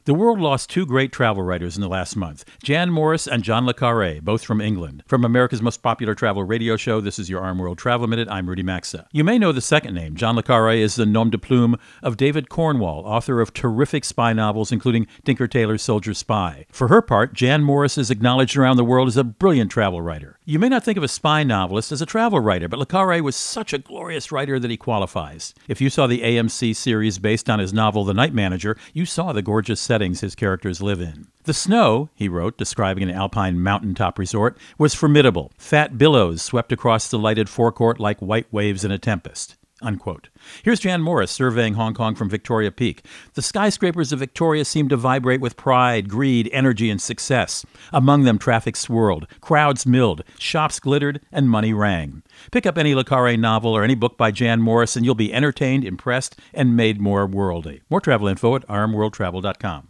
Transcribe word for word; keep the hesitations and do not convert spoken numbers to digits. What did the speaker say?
The world lost two great travel writers in the last month, Jan Morris and John le Carré, both from England. From America's most popular travel radio show, this is your Arm World Travel Minute. I'm Rudy Maxa. You may know the second name. John le Carré is the nom de plume of David Cornwall, author of terrific spy novels, including Tinker Tailor's Soldier Spy. For her part, Jan Morris is acknowledged around the world as a brilliant travel writer. You may not think of a spy novelist as a travel writer, but le Carré was such a glorious writer that he qualifies. If you saw the A M C series based on his novel The Night Manager, you saw the gorgeous settings his characters live in. The snow, he wrote, describing an alpine mountaintop resort, was formidable. Fat billows swept across the lighted forecourt like white waves in a tempest. Unquote. Here's Jan Morris surveying Hong Kong from Victoria Peak. The skyscrapers of Victoria seemed to vibrate with pride, greed, energy, and success. Among them, traffic swirled, crowds milled, shops glittered, and money rang. Pick up any le Carré novel or any book by Jan Morris, and you'll be entertained, impressed, and made more worldly. More travel info at arm world travel dot com.